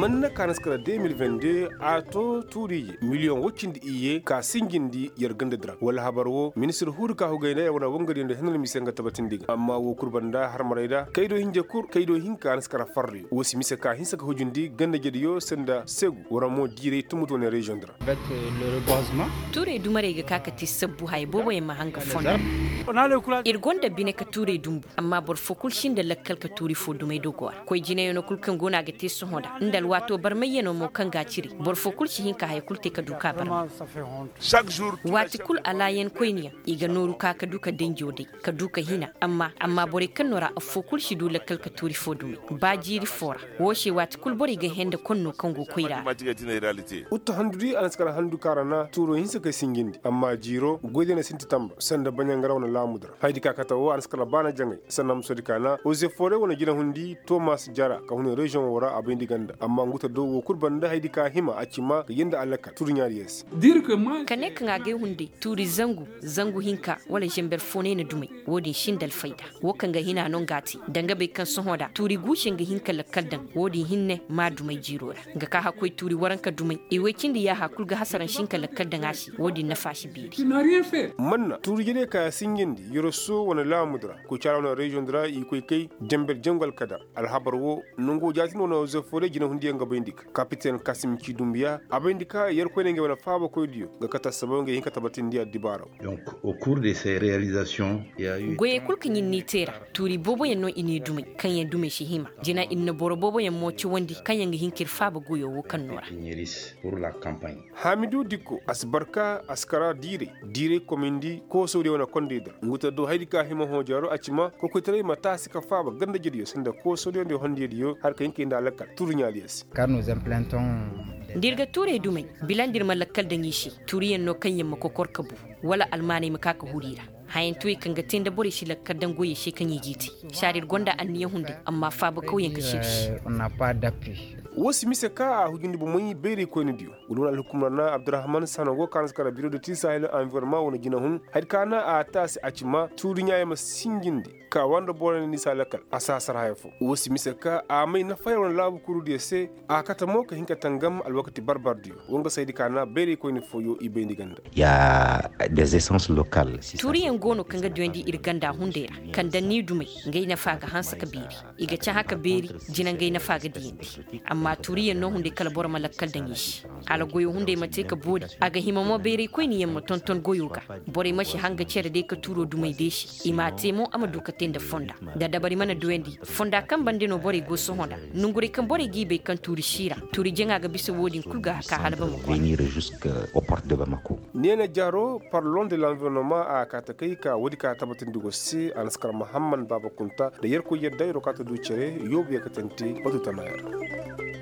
manna kanaskara 2022 ato turi miliyon wacin da iye ka singin di yarganda dra wala habarwo minister hur ka hugayna ya wana wangari da hanal misanga tabatin diga amma wo kurbanda har maraida kaido hinje kur kaido hin kanaskara farri wosi mise ka hinsa ka hujundi ganda jediyo senda segu waramo dire tumuto ne region dra avec le reboisement ture dumare ga kakati sabbu hay bobo yamma hanga fonda irgonda bine ka ture dumbu amma bor fokul shin da lakkal ka turi fo dumai dogo koy jine yono kulkan gona ga tesu hoda ndal wato barmayeno mo kan gaciri bor fokul shi hinka hay kulte ka duka bar chaque jour wati kul alayen koyniya iga noru ka duka denjode ka duka hina amma bore kan nora fokul shi du lakkal ka turi fo dumai ba jiri fora woshe wati kul bore ga henda konno kango koyra utta handudi anaskara handu karana turo hinsa ka singindi amma jiro godena sinti tamba sanda banyangara wana lamudra haydi ka katawo anaskara bana jangai sanam sodikana oze fore wana gina hundi Thomas Jara ka hune region wora abindi ganda amma nguta do wo kurbanda haydi ka hima acima ka yenda alaka turnyari yes dire que moi kane kan ga hundi turi zangu hinka wala jember fone na dumai wodi shindal faida wokan ga hina non gati danga be kan sohoda turi gushin ga hinka lakaldan wodi hinne ma dumai jirora ga ka hakoi turi waranka dumai iwe kindi ya hakul ga hasaran shinka lakaldan ashi wodi na fashi biri tu n'as rien fait manna turi jede ka singindi yoroso wana lamudra ko chara wana region dra i koy kay jember jengal kada alhabar wo nungo jati no zo fore gina hundi nga bendik capitaine Kasim Chidumbiya abendika yer ko nenge wana faba ko dio ga kata sabonge hinka tabatin dia dibaro. Donc au cours de ces réalisations il y a eu goye kulkin yin nitera turi bobo yanno ini dumai kan ya dume shi hima jina inna boro bobo yan moci wandi kan yanga hinkir faba goyo wo kan nora pour la campagne. Hamidou Dikko asbarka askara dire komindi ko so de wana kondida nguta do haydi ka hima ho jaro acima ko ko tare mata sika faba ganda jediyo sanda ko so de hondi diyo har kan kinda lakal turnyalies car nous implantons dirga ture dumai bilandir malakal da yishi turiyan no kan yamma ko korkabu wala almani makaka hurira hayin tuyi kan gatin da bore shi lakkar dan goye shi kan yi jiti sharir gonda anniyan hunde amma fa ba kauyen ka shi on n'a pas d'appui wosi mise ka hujundi bo moyi beri ko ni dio ulun alhukumna Abdurrahman Sanogo kan skara biro de tisahel environnement wona gina hun had kana a tas acima turinya yama singindi ka wanda bolen ni salakal asasar hayfo wosi mise ka a mai na fayron labu kuru de se a kata mo ka hinka tangam alwakati barbardio wonga saydi kana beri ko ni foyo ibendi ganda ya des essences locales turiyan gono kanga dwendi irganda hundera kan dan ni dumai ngai na faga hansa ka beri iga cha haka beri jinan ngai na faga diyenti amma turiyan no hunde kala bor malakal dan yishi ala goyo hunde mate ka bodi aga himamo beri ko ni yamma tonton goyo ga bore mashi hanga cere de ka turo dumai deshi imate mo amadu ka tenda fonda da dabari mana dwendi fonda kan bande no bore go so honda nunguri kan bore gibe kan turi shira turi jenga ga biso wodin kulga ka halaba mo venir jusqu'au port de Bamako. Nena Jaro parlons de l'environnement a katakai ka wodi ka tabatin dugo si anaskar Muhammad Baba Kunta da yarko yadda ro ka ta ducere yobe ka tanti batu tamayar